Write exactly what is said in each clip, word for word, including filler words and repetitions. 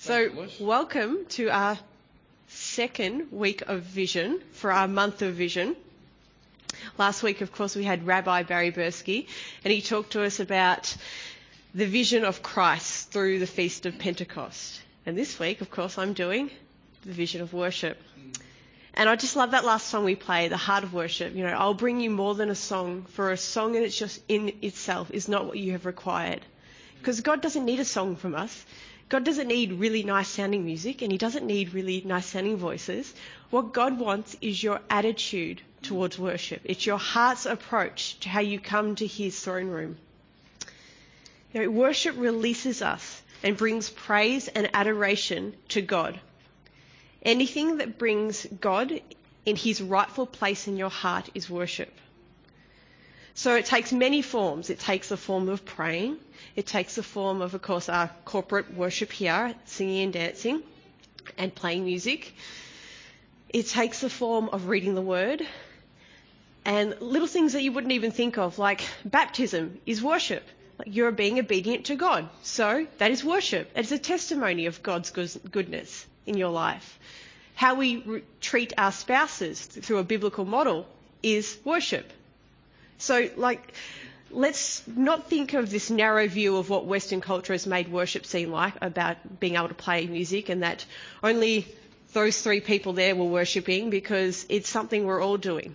So welcome to our second week of Vision for our month of Vision. Last week, of course, we had Rabbi Barry Bursky, and he talked to us about the vision of Christ through the Feast of Pentecost. And this week, of course, I'm doing the vision of worship. And I just love that last song we played, The Heart of Worship. You know, I'll bring you more than a song, for a song in, it's just in itself is not what you have required. Because God doesn't need a song from us. God doesn't need really nice sounding music, and he doesn't need really nice sounding voices. What God wants is your attitude towards worship. It's your heart's approach to how you come to his throne room. You know, worship releases us and brings praise and adoration to God. Anything that brings God in his rightful place in your heart is worship. So it takes many forms. It takes the form of praying. It takes the form of, of course, our corporate worship here, singing and dancing and playing music. It takes the form of reading the word and little things that you wouldn't even think of, like baptism is worship. Like you're being obedient to God. So that is worship. It's a testimony of God's goodness in your life. How we re- treat our spouses through a biblical model is worship. So, like, let's not think of this narrow view of what Western culture has made worship seem like, about being able to play music and that only those three people there were worshipping, because it's something we're all doing.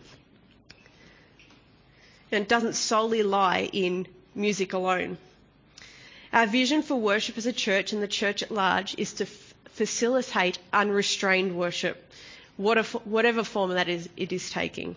And it doesn't solely lie in music alone. Our vision for worship as a church and the church at large is to f- facilitate unrestrained worship, whatever form that is, it is taking.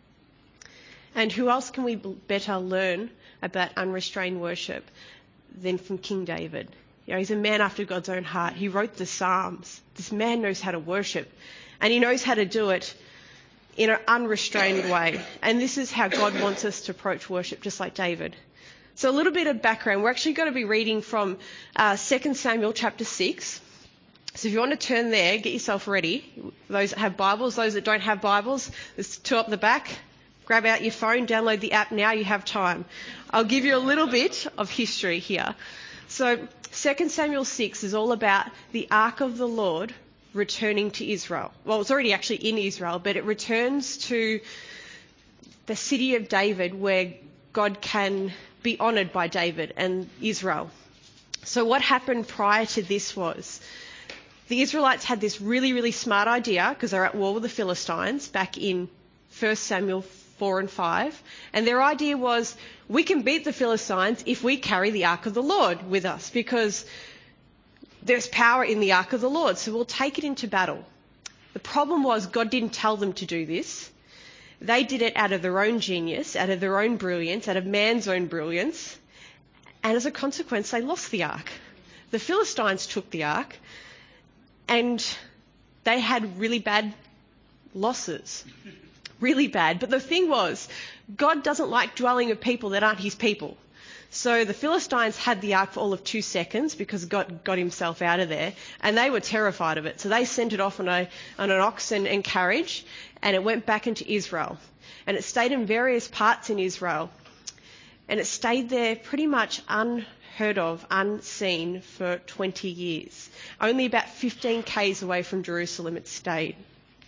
And who else can we better learn about unrestrained worship than from King David? You know, he's a man after God's own heart. He wrote the Psalms. This man knows how to worship, and he knows how to do it in an unrestrained way. And this is how God wants us to approach worship, just like David. So a little bit of background. We're actually going to be reading from uh, Second Samuel chapter six. So if you want to turn there, get yourself ready. Those that have Bibles, those that don't have Bibles, there's two up the back. Grab out your phone, download the app now, you have time. I'll give you a little bit of history here. So Second Samuel six is all about the Ark of the Lord returning to Israel. Well, it's already actually in Israel, but it returns to the city of David, where God can be honoured by David and Israel. So what happened prior to this was the Israelites had this really, really smart idea, because they're at war with the Philistines back in First Samuel four and five, and their idea was, we can beat the Philistines if we carry the Ark of the Lord with us, because there's power in the Ark of the Lord, so we'll take it into battle. The problem was, God didn't tell them to do this. They did it out of their own genius, out of their own brilliance, out of man's own brilliance, and as a consequence, they lost the Ark. The Philistines took the Ark, and they had really bad losses. Really bad. But the thing was, God doesn't like dwelling with people that aren't his people. So the Philistines had the ark for all of two seconds because God got himself out of there, and they were terrified of it. So they sent it off on, a, on an oxen and carriage, and it went back into Israel. And it stayed in various parts in Israel. And it stayed there pretty much unheard of, unseen for twenty years. Only about fifteen kays away from Jerusalem it stayed.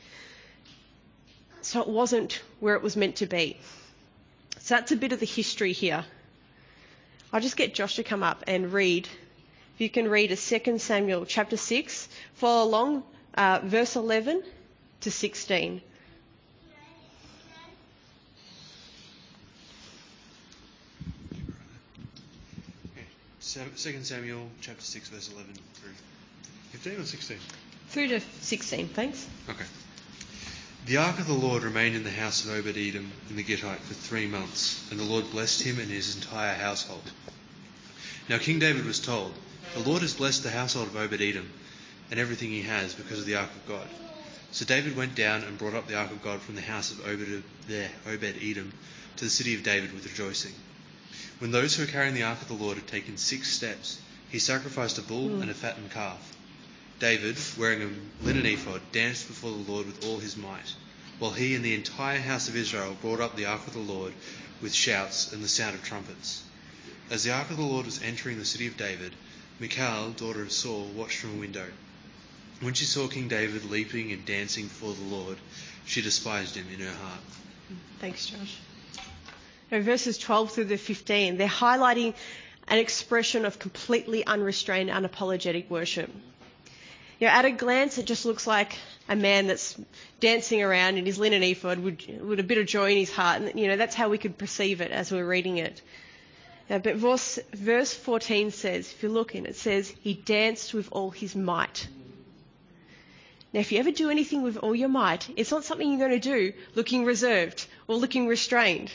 So it wasn't where it was meant to be. So that's a bit of the history here. I'll just get Josh to come up and read. If you can read a Second Samuel chapter six, follow along, uh, verse eleven to sixteen. Second Samuel chapter six, verse eleven through fifteen or sixteen? Through to sixteen, thanks. Okay. The ark of the Lord remained in the house of Obed-Edom in the Gittite for three months, and the Lord blessed him and his entire household. Now King David was told, "The Lord has blessed the household of Obed-Edom and everything he has because of the ark of God." So David went down and brought up the ark of God from the house of Obed- there, Obed-Edom to the city of David with rejoicing. When those who were carrying the ark of the Lord had taken six steps, he sacrificed a bull mm. and a fattened calf. David, wearing a linen ephod, danced before the Lord with all his might, while he and the entire house of Israel brought up the ark of the Lord with shouts and the sound of trumpets. As the ark of the Lord was entering the city of David, Michal, daughter of Saul, watched from a window. When she saw King David leaping and dancing before the Lord, she despised him in her heart. Thanks, Josh. Now, verses twelve through to fifteen, they're highlighting an expression of completely unrestrained, unapologetic worship. You know, at a glance, it just looks like a man that's dancing around in his linen ephod with, with a bit of joy in his heart. And, you know, that's how we could perceive it as we're reading it. Now, but verse, verse fourteen says, if you look in, it says, he danced with all his might. Now, if you ever do anything with all your might, it's not something you're going to do looking reserved or looking restrained.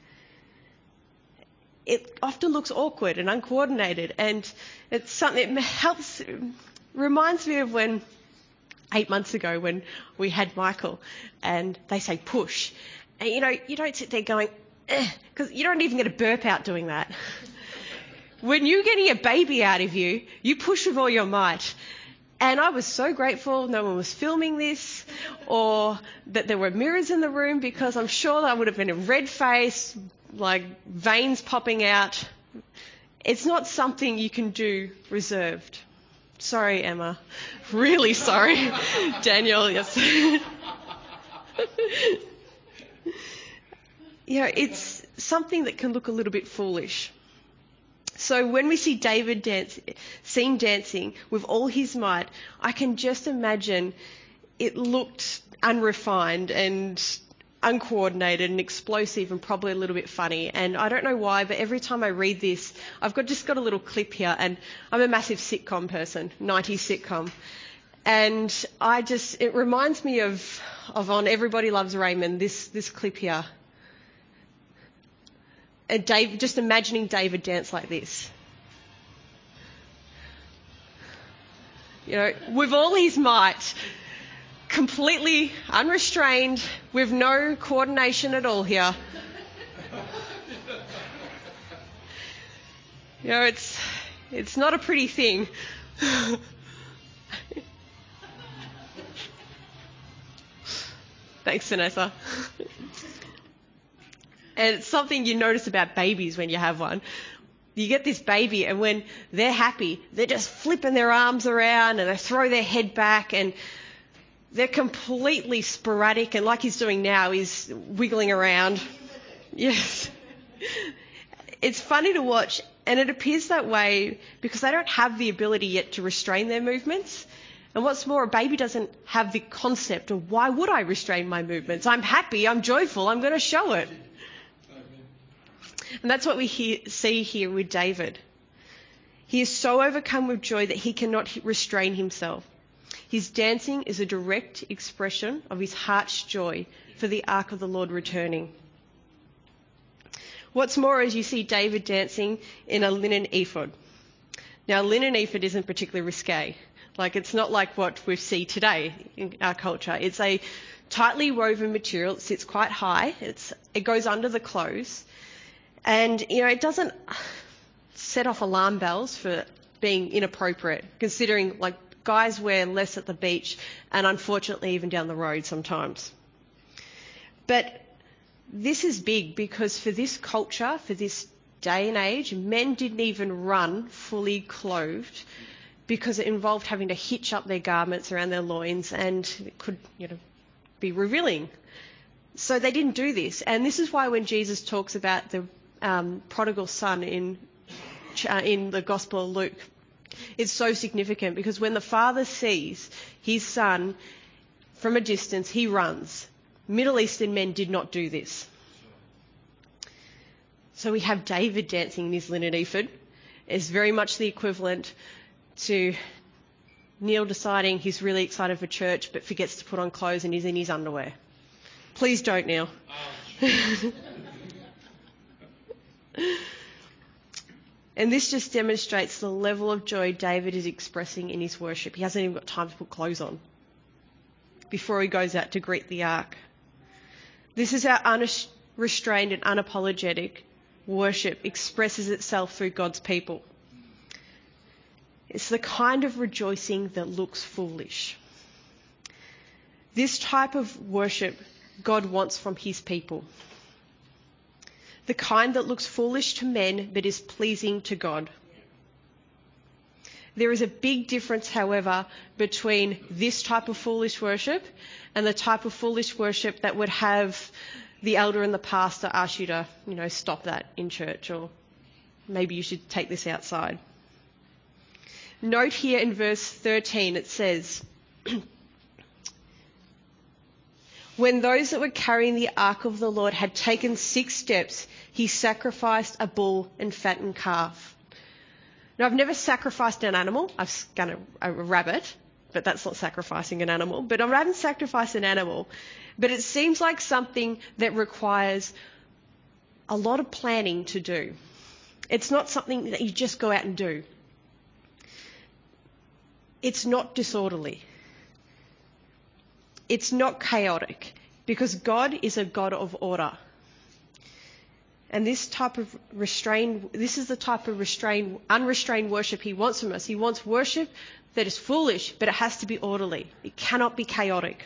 It often looks awkward and uncoordinated, and it's something that helps, reminds me of when, eight months ago when we had Michael, and they say push. And, you know, you don't sit there going, because you don't even get a burp out doing that. When you're getting a baby out of you, you push with all your might. And I was so grateful no one was filming this, or that there were mirrors in the room, because I'm sure that I would have been a red face, like veins popping out. It's not something you can do reserved. Sorry, Emma. Really sorry. Daniel, yes. You know, it's something that can look a little bit foolish. So when we see David dance, seen dancing with all his might, I can just imagine it looked unrefined and uncoordinated and explosive and probably a little bit funny. And I don't know why, but every time I read this, I've got just got a little clip here, and I'm a massive sitcom person, nineties sitcom. And I just, it reminds me of, of on Everybody Loves Raymond, this, this clip here. And Dave, just imagining David dance like this. You know, with all his might, completely unrestrained, with no coordination at all here. You know, it's it's not a pretty thing. Thanks, Vanessa. And it's something you notice about babies when you have one. You get this baby, and when they're happy, they're just flipping their arms around and they throw their head back, and they're completely sporadic, and like he's doing now, he's wiggling around. Yes. It's funny to watch, and it appears that way because they don't have the ability yet to restrain their movements. And what's more, a baby doesn't have the concept of, why would I restrain my movements? I'm happy, I'm joyful, I'm going to show it. And that's what we hear, see here with David. He is so overcome with joy that he cannot restrain himself. His dancing is a direct expression of his heart's joy for the ark of the Lord returning. What's more is you see David dancing in a linen ephod. Now, a linen ephod isn't particularly risque. Like, it's not like what we see today in our culture. It's a tightly woven material. It sits quite high. It's, it goes under the clothes. And, you know, it doesn't set off alarm bells for being inappropriate, considering, like, guys wear less at the beach and, unfortunately, even down the road sometimes. But this is big because for this culture, for this day and age, men didn't even run fully clothed because it involved having to hitch up their garments around their loins, and it could, you know, be revealing. So they didn't do this. And this is why when Jesus talks about the Um, prodigal son in uh, in the Gospel of Luke, it's so significant, because when the father sees his son from a distance, he runs. Middle Eastern men did not do this. So we have David dancing in his linen ephod. It's very much the equivalent to Neil deciding he's really excited for church but forgets to put on clothes and he's in his underwear. Please don't, Neil. And this just demonstrates the level of joy David is expressing in his worship. He hasn't even got time to put clothes on before he goes out to greet the ark. This is how unrestrained and unapologetic worship expresses itself through God's people. It's the kind of rejoicing that looks foolish. This type of worship God wants from his people. The kind that looks foolish to men but is pleasing to God. There is a big difference, however, between this type of foolish worship and the type of foolish worship that would have the elder and the pastor ask you to, you know, stop that in church, or maybe you should take this outside. Note here in verse thirteen, it says, when those that were carrying the ark of the Lord had taken six steps, he sacrificed a bull and fattened calf. Now, I've never sacrificed an animal. I've skinned a, a rabbit, but that's not sacrificing an animal. But I haven't sacrificed an animal. But it seems like something that requires a lot of planning to do. It's not something that you just go out and do. It's not disorderly. It's not chaotic, because God is a God of order. And this type of restrained, this is the type of restrained, unrestrained worship he wants from us. He wants worship that is foolish, but it has to be orderly. It cannot be chaotic.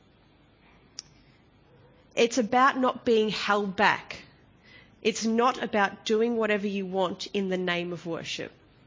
It's about not being held back. It's not about doing whatever you want in the name of worship.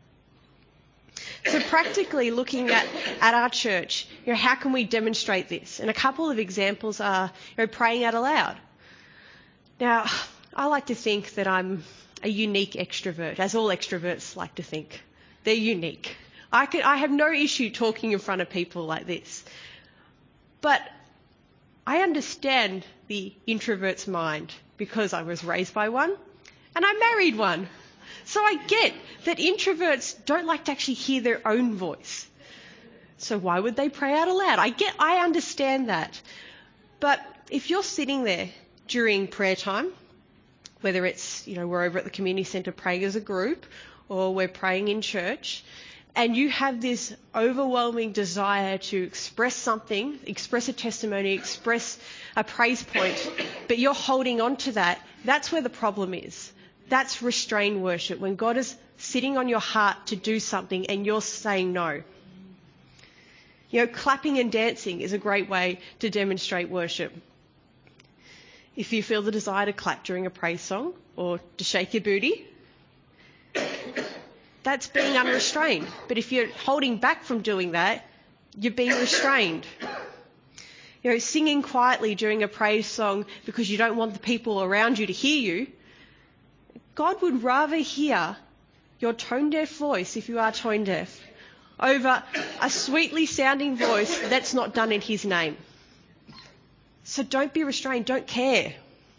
So practically looking at, at our church, you know, how can we demonstrate this? And a couple of examples are, you know, praying out aloud. Now, I like to think that I'm a unique extrovert, as all extroverts like to think. They're unique. I can, I have no issue talking in front of people like this. But I understand the introvert's mind because I was raised by one and I married one. So I get that introverts don't like to actually hear their own voice. So why would they pray out aloud? I get, I understand that. But if you're sitting there during prayer time, whether it's, you know, we're over at the community centre praying as a group, or we're praying in church, and you have this overwhelming desire to express something, express a testimony, express a praise point, but you're holding on to that, that's where the problem is. That's restrained worship, when God is sitting on your heart to do something and you're saying no. You know, clapping and dancing is a great way to demonstrate worship. If you feel the desire to clap during a praise song or to shake your booty, that's being unrestrained. But if you're holding back from doing that, you're being restrained. You know, singing quietly during a praise song because you don't want the people around you to hear you, God would rather hear your tone-deaf voice, if you are tone-deaf, over a sweetly sounding voice that's not done in his name. So don't be restrained, don't care.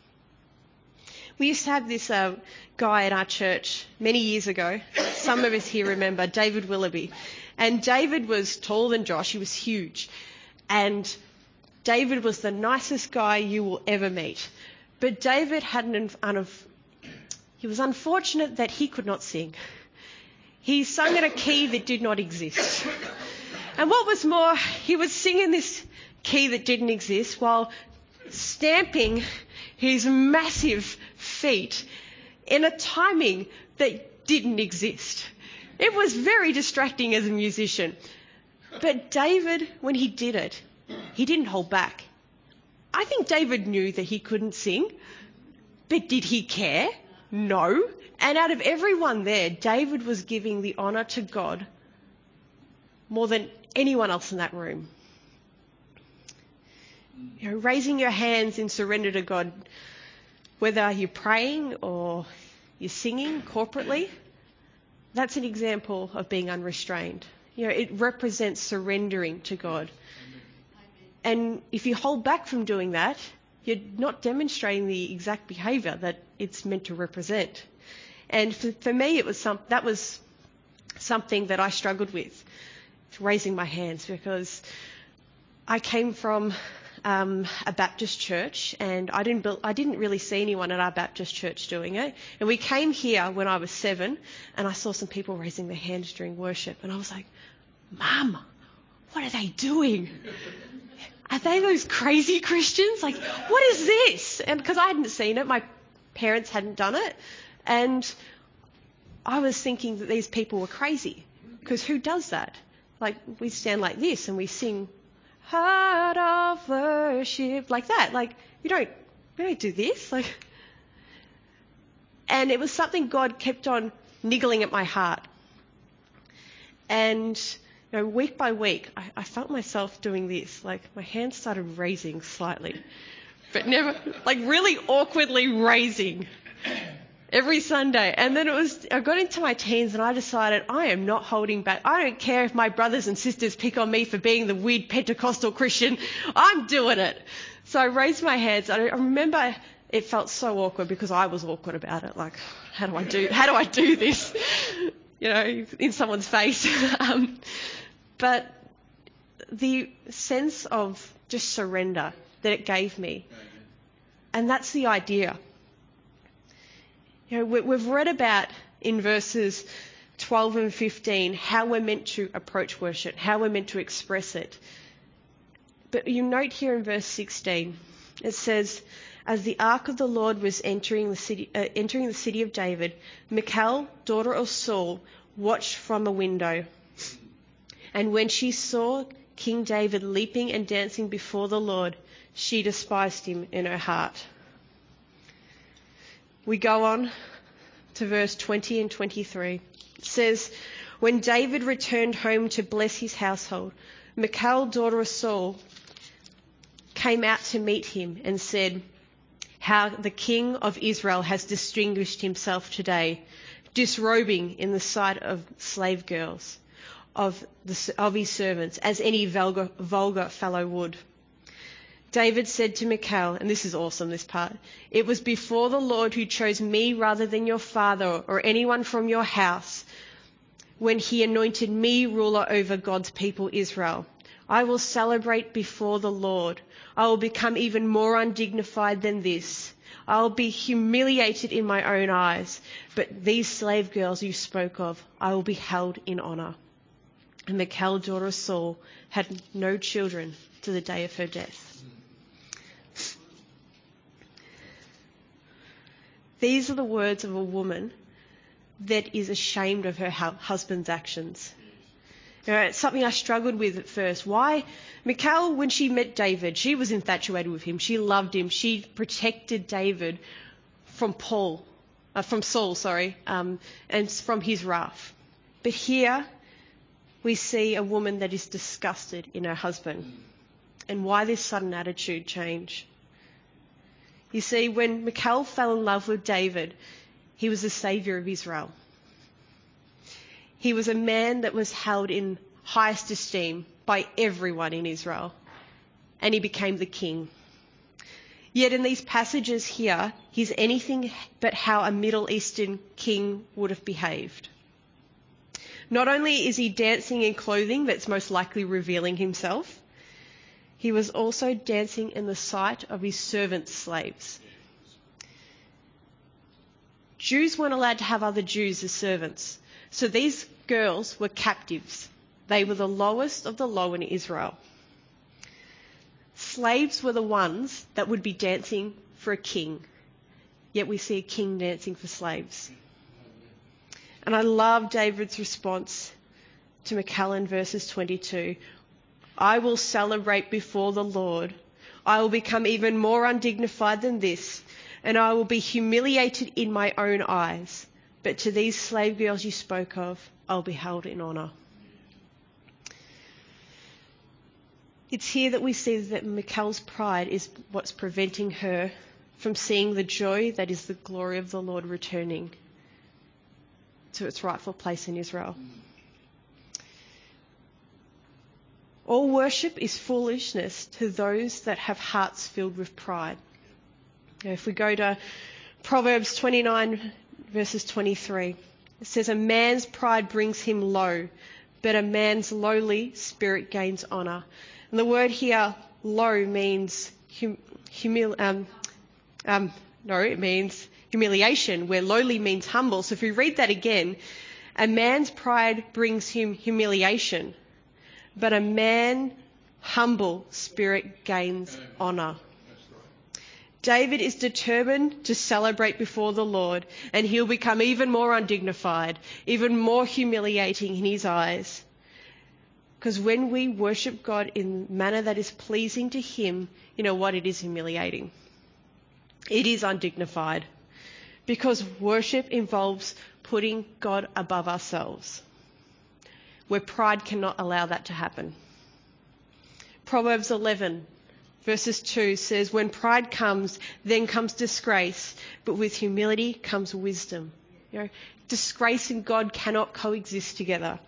We used to have this uh, guy at our church many years ago. Some of us here remember David Willoughby. And David was taller than Josh, he was huge. And David was the nicest guy you will ever meet. But David had an unf- he was unfortunate that he could not sing. He sung in a key that did not exist. And what was more, he was singing this key that didn't exist while stamping his massive feet in a timing that didn't exist. It was very distracting as a musician. But David, when he did it, he didn't hold back. I think David knew that he couldn't sing, but did he care? No. And out of everyone there, David was giving the honour to God more than anyone else in that room. You know, raising your hands in surrender to God, whether you're praying or you're singing corporately, that's an example of being unrestrained. You know, it represents surrendering to God. And if you hold back from doing that, you're not demonstrating the exact behaviour that it's meant to represent. And for, for me, it was some, that was something that I struggled with, raising my hands, because I came from um, a Baptist church, and I didn't I didn't really see anyone at our Baptist church doing it. And we came here when I was seven, and I saw some people raising their hands during worship, and I was like, Mum, what are they doing? Are they those crazy Christians? Like, what is this? And because I hadn't seen it, my parents hadn't done it. And I was thinking that these people were crazy. Because who does that? Like, we stand like this and we sing, Heart of Worship, like that. Like, you don't, we don't do this. Like, and it was something God kept on niggling at my heart. And you know, week by week, I, I felt myself doing this. Like my hands started raising slightly, but never, like really awkwardly raising every Sunday. And then it was, I got into my teens and I decided I am not holding back. I don't care if my brothers and sisters pick on me for being the weird Pentecostal Christian. I'm doing it. So I raised my hands. I remember it felt so awkward because I was awkward about it. Like, how do I do, how do I do this? You know, in someone's face. um, but the sense of just surrender that it gave me, and that's the idea. You know, we, we've read about in verses twelve and fifteen how we're meant to approach worship, how we're meant to express it. But you note here in verse sixteen, it says, as the ark of the Lord was entering the city, uh, entering the city of David, Michal, daughter of Saul, watched from a window. And when she saw King David leaping and dancing before the Lord, she despised him in her heart. We go on to verse twenty and twenty-three. It says, when David returned home to bless his household, Michal, daughter of Saul, came out to meet him and said, how the king of Israel has distinguished himself today, disrobing in the sight of slave girls, of, the, of his servants, as any vulgar, vulgar fellow would. David said to Michal, and this is awesome, this part, it was before the Lord who chose me rather than your father or anyone from your house when he anointed me ruler over God's people Israel. I will celebrate before the Lord. I will become even more undignified than this. I will be humiliated in my own eyes. But these slave girls you spoke of, I will be held in honour. And Michal, daughter of Saul, had no children to the day of her death. These are the words of a woman that is ashamed of her husband's actions. You know, it's something I struggled with at first. Why? Michal, when she met David, she was infatuated with him. She loved him. She protected David from Paul, uh, from Saul, sorry, um, and from his wrath. But here we see a woman that is disgusted in her husband. And why this sudden attitude change? You see, when Michal fell in love with David, he was the saviour of Israel. He was a man that was held in highest esteem by everyone in Israel, and he became the king. Yet in these passages here, he's anything but how a Middle Eastern king would have behaved. Not only is he dancing in clothing that's most likely revealing himself, he was also dancing in the sight of his servant slaves. Jews weren't allowed to have other Jews as servants. So these girls were captives. They were the lowest of the low in Israel. Slaves were the ones that would be dancing for a king. Yet we see a king dancing for slaves. And I love David's response to Michal in verses twenty-two. I will celebrate before the Lord. I will become even more undignified than this, and I will be humiliated in my own eyes. But to these slave girls you spoke of, I'll be held in honour. It's here that we see that Michal's pride is what's preventing her from seeing the joy that is the glory of the Lord returning to its rightful place in Israel. All worship is foolishness to those that have hearts filled with pride. Now, if we go to Proverbs twenty-nine, verses twenty-three, it says, a man's pride brings him low, but a man's lowly spirit gains honour. And the word here, low, means hum, humil, um, um, no, it means humiliation, where lowly means humble. So if we read that again, a man's pride brings him humiliation, but a man humble spirit gains honour. David is determined to celebrate before the Lord, and he'll become even more undignified, even more humiliating in his eyes. Because when we worship God in a manner that is pleasing to him, you know what? It is humiliating. It is undignified. Because worship involves putting God above ourselves. where pride cannot allow that to happen. Proverbs eleven verses two says, when pride comes, then comes disgrace, but with humility comes wisdom. You know, disgrace and God cannot coexist together.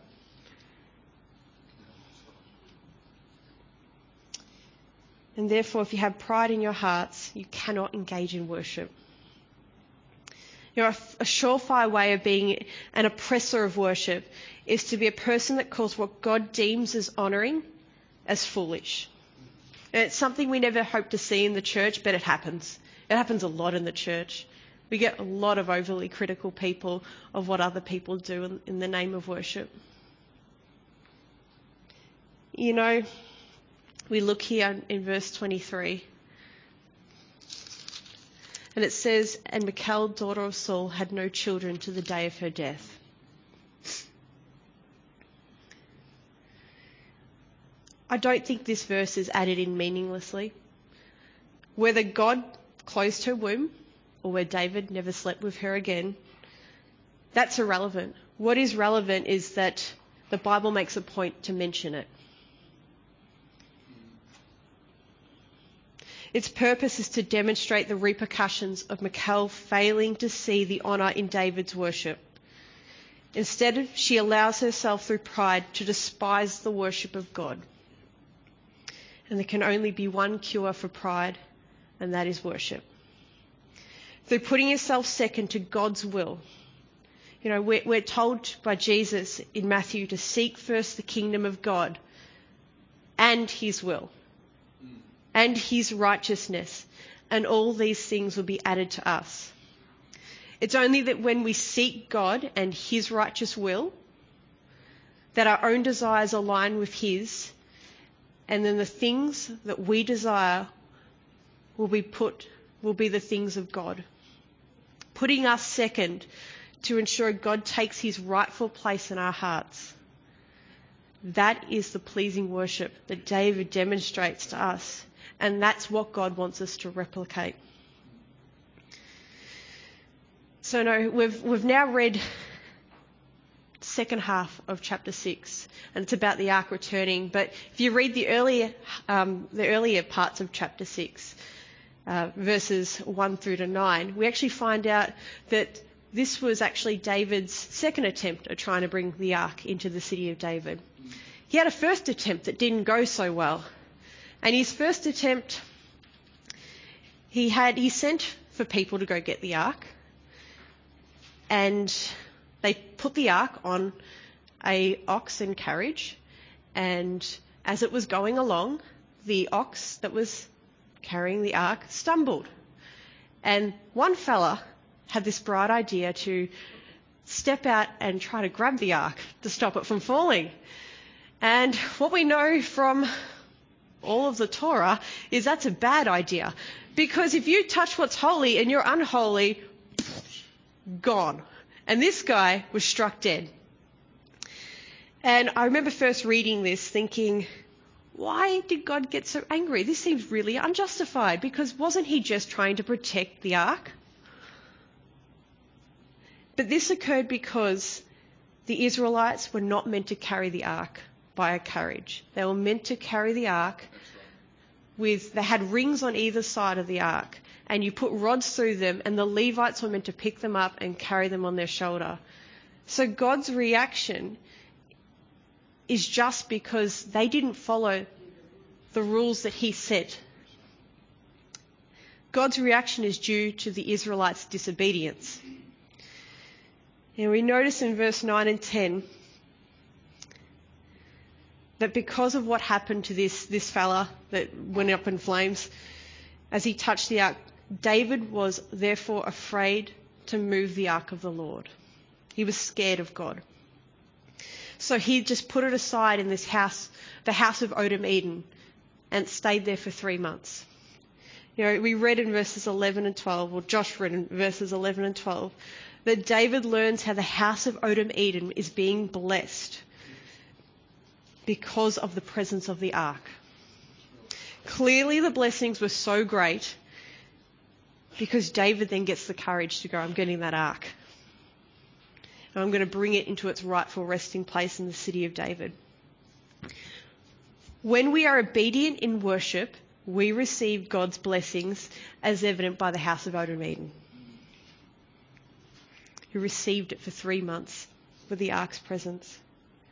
And therefore, if you have pride in your hearts, you cannot engage in worship. You know, a, a surefire way of being an oppressor of worship is to be a person that calls what God deems as honouring as foolish. And it's something we never hope to see in the church, but it happens. It happens a lot in the church. We get a lot of overly critical people of what other people do in, in the name of worship. You know, we look here in verse twenty-three. And it says, and Michal, daughter of Saul, had no children to the day of her death. I don't think this verse is added in meaninglessly. Whether God closed her womb or where David never slept with her again, that's irrelevant. What is relevant is that the Bible makes a point to mention it. Its purpose is to demonstrate the repercussions of Michal failing to see the honour in David's worship. Instead, she allows herself through pride to despise the worship of God. And there can only be one cure for pride, and that is worship. Through putting yourself second to God's will. You know, we're, we're told by Jesus in Matthew to seek first the kingdom of God and his will and his righteousness, and all these things will be added to us. It's only that when we seek God and his righteous will, that our own desires align with his, and then the things that we desire will be put, will be the things of God. Putting us second to ensure God takes his rightful place in our hearts. That is the pleasing worship that David demonstrates to us. And that's what God wants us to replicate. So no, we've we've now read the second half of chapter six, and it's about the ark returning. But if you read the earlier um, the earlier parts of chapter six, uh, verses one through to nine, we actually find out that this was actually David's second attempt at trying to bring the ark into the city of David. He had a first attempt that didn't go so well. And his first attempt, he had he sent for people to go get the ark, and they put the ark on a ox and carriage, and as it was going along, the ox that was carrying the ark stumbled, and one fella had this bright idea to step out and try to grab the ark to stop it from falling. And what we know from all of the Torah is that's a bad idea, because if you touch what's holy and you're unholy, gone. And this guy was struck dead. And I remember first reading this thinking, why did God get so angry? This seems really unjustified, because wasn't he just trying to protect the ark? But this occurred because the Israelites were not meant to carry the ark by a carriage. They were meant to carry the ark with, they had rings on either side of the ark, and you put rods through them, and the Levites were meant to pick them up and carry them on their shoulder. So God's reaction is just because they didn't follow the rules that he set. God's reaction is due to the Israelites' disobedience. And we notice in verse nine and ten that because of what happened to this, this fella that went up in flames, as he touched the ark, David was therefore afraid to move the ark of the Lord. He was scared of God. So he just put it aside in this house, the house of Obed-Edom, and stayed there for three months. You know, we read in verses eleven and twelve, or Josh read in verses eleven and twelve, that David learns how the house of Obed-Edom is being blessed because of the presence of the ark. Clearly the blessings were so great because David then gets the courage to go, I'm getting that ark. and I'm going to bring it into its rightful resting place in the city of David. When we are obedient in worship, we receive God's blessings as evident by the house of Obed-Edom, who received it for three months with the ark's presence.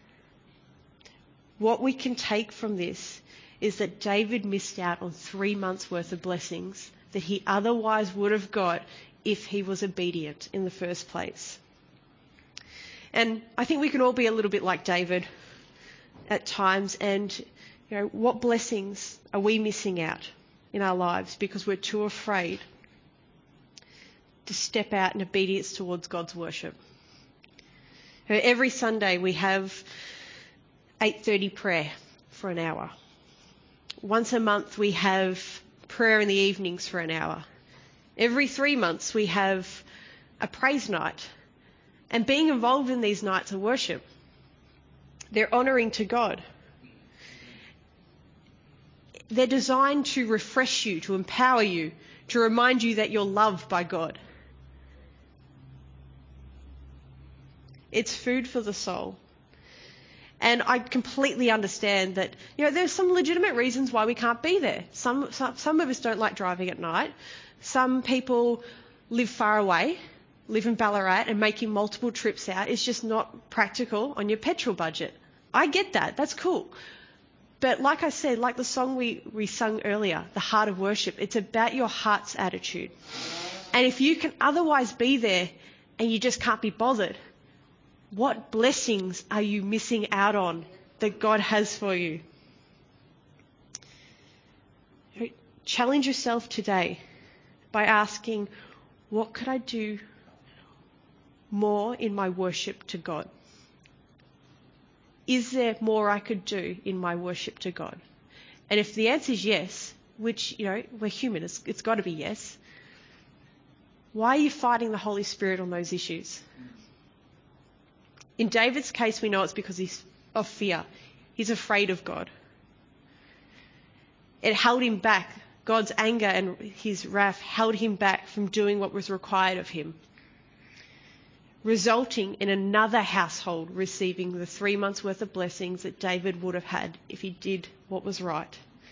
What we can take from this is that David missed out on three months' worth of blessings that he otherwise would have got if he was obedient in the first place. And I think we can all be a little bit like David at times, and you know, what blessings are we missing out in our lives because we're too afraid to step out in obedience towards God's worship? You know, every Sunday we have eight thirty prayer for an hour. Once a month we have prayer in the evenings for an hour. Every three months we have a praise night. And being involved in these nights of worship, they're honouring to God. They're designed to refresh you, to empower you, to remind you that you're loved by God. It's food for the soul. And I completely understand that, you know, there's some legitimate reasons why we can't be there. Some, some, some of us don't like driving at night. Some people live far away, live in Ballarat, and making multiple trips out is just not practical on your petrol budget. I get that. That's cool. But like I said, like the song we, we sung earlier, The Heart of Worship, it's about your heart's attitude. And if you can otherwise be there and you just can't be bothered, what blessings are you missing out on that God has for you? Challenge yourself today by asking, what could I do more in my worship to God? Is there more I could do in my worship to God? And if the answer is yes, which, you know, we're human, it's, it's got to be yes, why are you fighting the Holy Spirit on those issues? In David's case, we know it's because he's of fear. He's afraid of God. It held him back. God's anger and his wrath held him back from doing what was required of him, resulting in another household receiving the three months' worth of blessings that David would have had if he did what was right.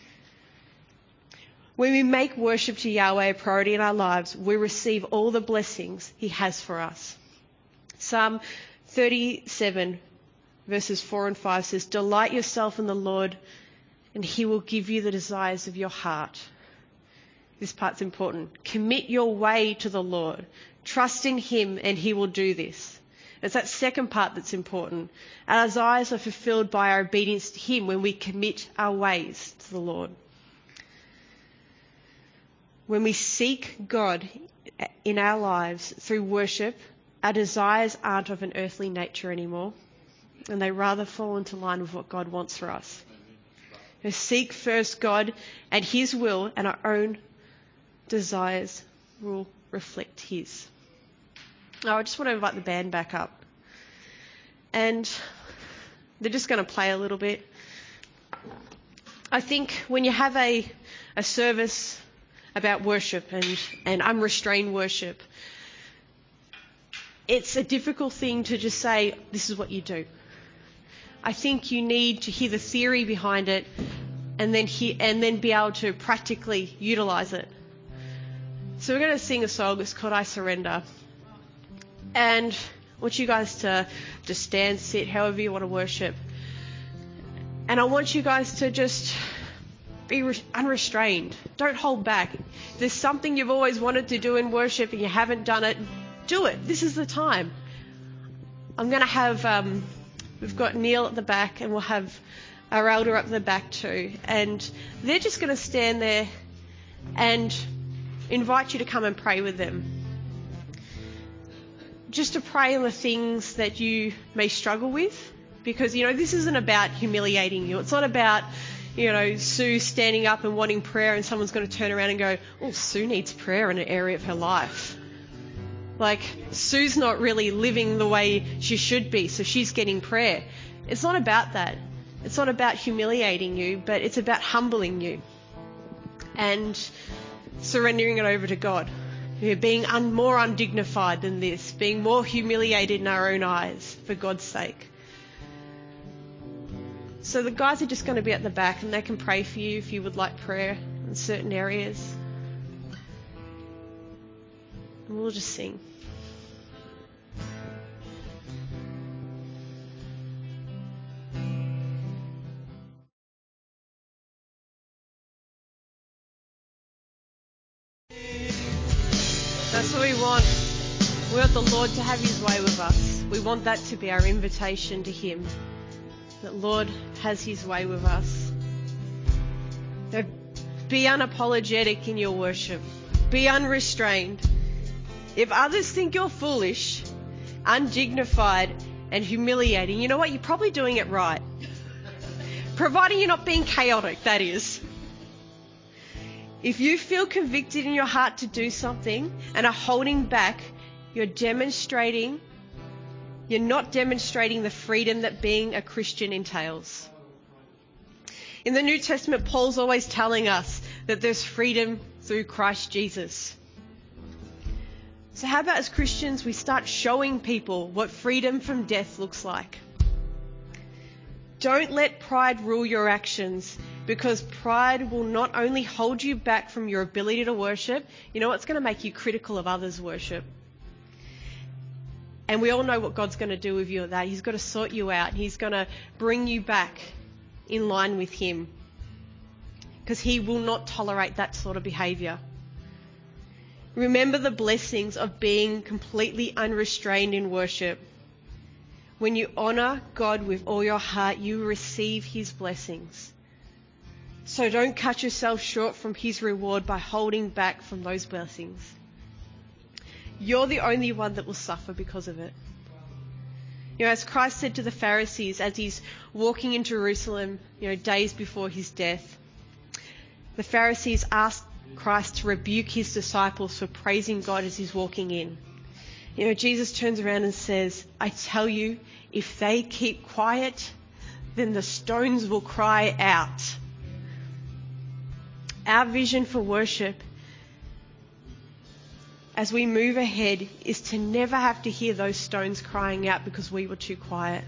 When we make worship to Yahweh a priority in our lives, we receive all the blessings he has for us. Psalm thirty-seven, verses four and five says, "Delight yourself in the Lord, and he will give you the desires of your heart." This part's important. Commit your way to the Lord. Trust in him, and he will do this. It's that second part that's important. Our desires are fulfilled by our obedience to him when we commit our ways to the Lord. When we seek God in our lives through worship, our desires aren't of an earthly nature anymore, and they rather fall into line with what God wants for us. We seek first God and his will, and our own desires will reflect his. Now, I just want to invite the band back up. And they're just going to play a little bit. I think when you have a, a service about worship and, and unrestrained worship, it's a difficult thing to just say, this is what you do. I think you need to hear the theory behind it and then hear, and then be able to practically utilise it. So we're going to sing a song. It's called I Surrender. And I want you guys to just stand, sit, however you want to worship. And I want you guys to just be re- unrestrained. Don't hold back. If there's something you've always wanted to do in worship and you haven't done it, do it. This is the time. I'm going to have, um, we've got Neil at the back, and we'll have our elder up the back too. And they're just going to stand there and invite you to come and pray with them. Just to pray on the things that you may struggle with. Because, you know, this isn't about humiliating you. It's not about, you know, Sue standing up and wanting prayer and someone's going to turn around and go, oh, Sue needs prayer in an area of her life. Like, Sue's not really living the way she should be, so she's getting prayer. It's not about that. It's not about humiliating you, but it's about humbling you and surrendering it over to God. We're being un- more undignified than this, being more humiliated in our own eyes for God's sake. So the guys are just going to be at the back and they can pray for you if you would like prayer in certain areas. And we'll just sing. That's what we want. We want the Lord to have his way with us. We want that to be our invitation to him. That Lord has his way with us. So be unapologetic in your worship. Be unrestrained. If others think you're foolish, undignified, and humiliating, you know what? You're probably doing it right. Providing you're not being chaotic, that is. If you feel convicted in your heart to do something and are holding back, you're demonstrating, you're not demonstrating the freedom that being a Christian entails. In the New Testament, Paul's always telling us that there's freedom through Christ Jesus. So how about as Christians we start showing people what freedom from death looks like? Don't let pride rule your actions, because pride will not only hold you back from your ability to worship, you know, it's going to make you critical of others' worship. And we all know what God's going to do with you at that. He's got to sort you out. He's going to bring you back in line with him, because he will not tolerate that sort of behaviour. Remember the blessings of being completely unrestrained in worship. When you honour God with all your heart, you receive his blessings. So don't cut yourself short from his reward by holding back from those blessings. You're the only one that will suffer because of it. You know, as Christ said to the Pharisees as he's walking in Jerusalem, you know, days before his death, the Pharisees asked Christ to rebuke his disciples for praising God as he's walking in. You know, Jesus turns around and says, I tell you, if they keep quiet, then the stones will cry out. Our vision for worship as we move ahead is to never have to hear those stones crying out because we were too quiet.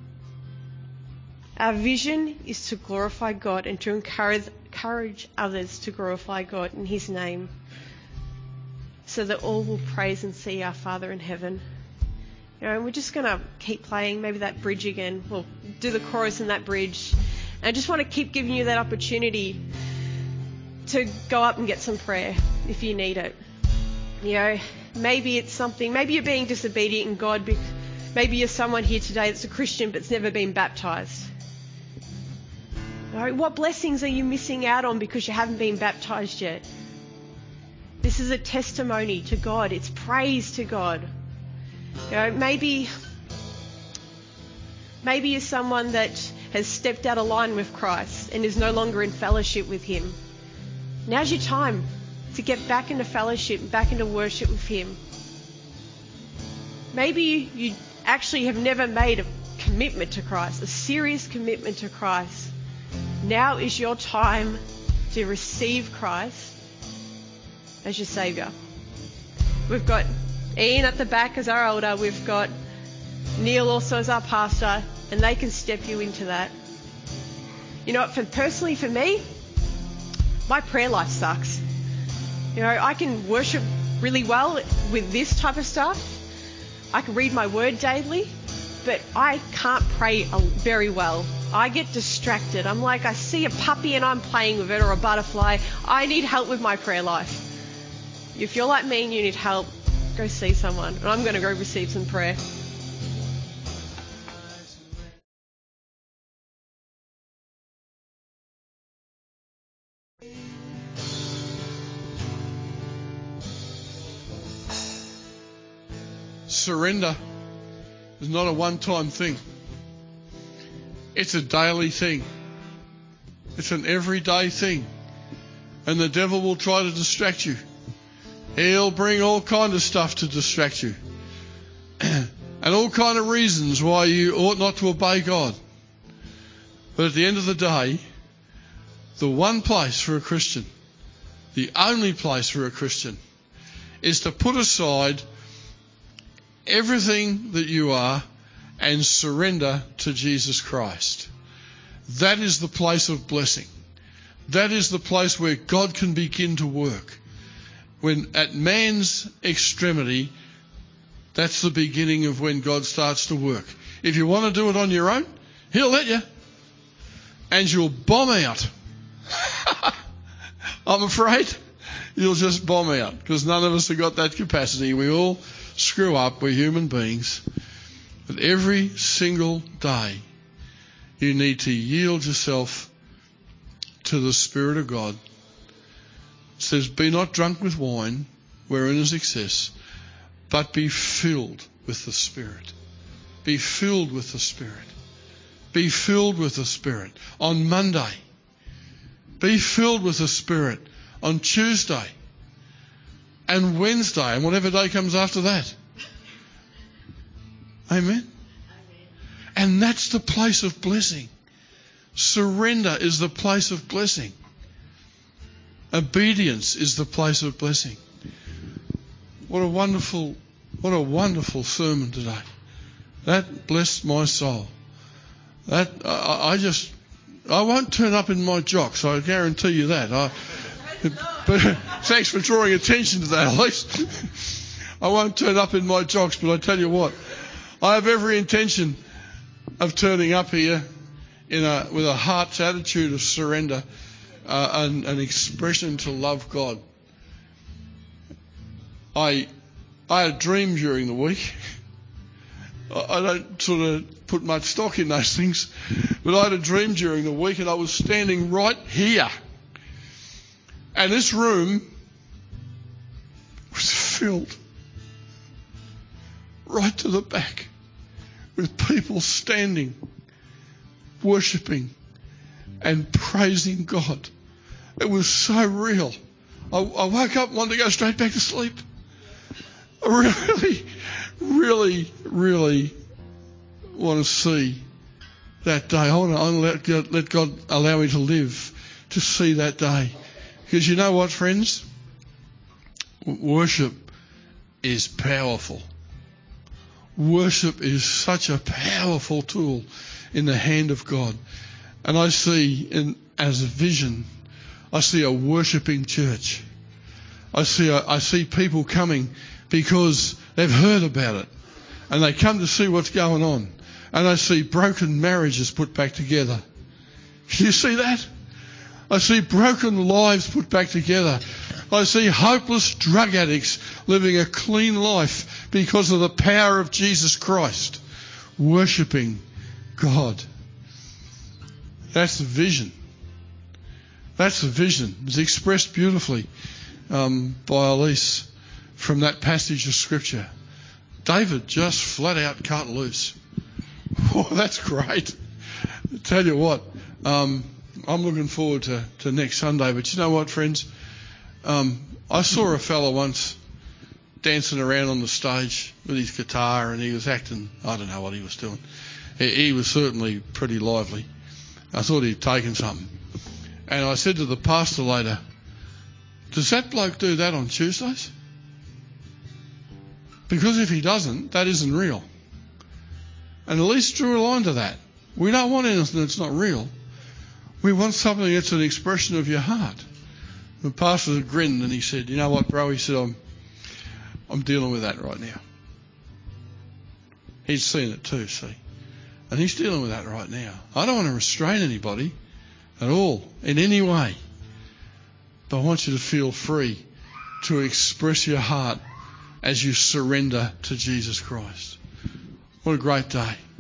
Our vision is to glorify God and to encourage, encourage others to glorify God in his name, so that all will praise and see our Father in heaven. You know, and we're just going to keep playing maybe that bridge again. We'll do the chorus in that bridge. And I just want to keep giving you that opportunity to go up and get some prayer if you need it. You know, maybe it's something, maybe you're being disobedient in God. Maybe you're someone here today that's a Christian but's never been baptised. You know, what blessings are you missing out on because you haven't been baptised yet? This is a testimony to God. It's praise to God. You know, maybe, maybe you're someone that has stepped out of line with Christ and is no longer in fellowship with him. Now's your time to get back into fellowship, back into worship with him. Maybe you actually have never made a commitment to Christ, a serious commitment to Christ. Now is your time to receive Christ as your Saviour. We've got Ian at the back as our elder. We've got Neil also as our pastor, and they can step you into that. You know what, for personally for me, my prayer life sucks. You know, I can worship really well with this type of stuff. I can read my word daily, but I can't pray very well. I get distracted. I'm like, I see a puppy and I'm playing with it, or a butterfly. I need help with my prayer life. If you're like me and you need help, go see someone. And I'm going to go receive some prayer. Surrender is not a one-time thing. It's a daily thing. It's an everyday thing. And the devil will try to distract you. He'll bring all kind of stuff to distract you. And all kind of reasons why you ought not to obey God. But at the end of the day, the one place for a Christian, the only place for a Christian, is to put aside everything that you are and surrender to Jesus Christ. That is the place of blessing. That is the place where God can begin to work. When at man's extremity, that's the beginning of when God starts to work. If you want to do it on your own, He'll let you. And you'll bomb out. I'm afraid you'll just bomb out, because none of us have got that capacity. We all screw up. We're human beings. But every single day, you need to yield yourself to the Spirit of God. It says, be not drunk with wine, wherein is excess, but be filled with the Spirit. Be filled with the Spirit. Be filled with the Spirit on Monday. Be filled with the Spirit on Tuesday and Wednesday and whatever day comes after that. Amen? And that's the place of blessing. Surrender is the place of blessing. Obedience is the place of blessing. What a wonderful, what a wonderful sermon today. That blessed my soul. That I, I just, I won't turn up in my jocks. I guarantee you that. I, but thanks for drawing attention to that, at least. I won't turn up in my jocks, but I tell you what, I have every intention of turning up here in a with a heart's attitude of surrender, uh, and an expression to love God. I I had a dream during the week. I don't sort of put much stock in those things, but I had a dream during the week, and I was standing right here. And this room was filled right to the back with people standing, worshipping and praising God. It was so real. I, I woke up and wanted to go straight back to sleep. I really, really, really want to see that day. I want to, I want to let, God, let God allow me to live to see that day. Because you know what, friends? Worship is powerful. Worship is such a powerful tool in the hand of God. And I see, in, as a vision, I see a worshipping church. I see a, I see people coming because they've heard about it. And they come to see what's going on. And I see broken marriages put back together. Can you see that? I see broken lives put back together. I see hopeless drug addicts living a clean life because of the power of Jesus Christ, worshipping God. That's the vision. That's the vision. It's expressed beautifully um, by Elise from that passage of Scripture. David just flat out cut loose. Oh, that's great. I tell you what, um, I'm looking forward to, to next Sunday. But you know what, friends? Um, I saw a fella once dancing around on the stage with his guitar, and he was acting, I don't know what he was doing. He, he was certainly pretty lively. I thought he'd taken something. And I said to the pastor later, does that bloke do that on Tuesdays? Because if he doesn't, that isn't real. And at least drew a line to that. We don't want anything that's not real. We want something that's an expression of your heart. The pastor grinned and he said, you know what, bro? He said, I'm, I'm dealing with that right now. He's seen it too, see. And he's dealing with that right now. I don't want to restrain anybody at all, in any way. But I want you to feel free to express your heart as you surrender to Jesus Christ. What a great day.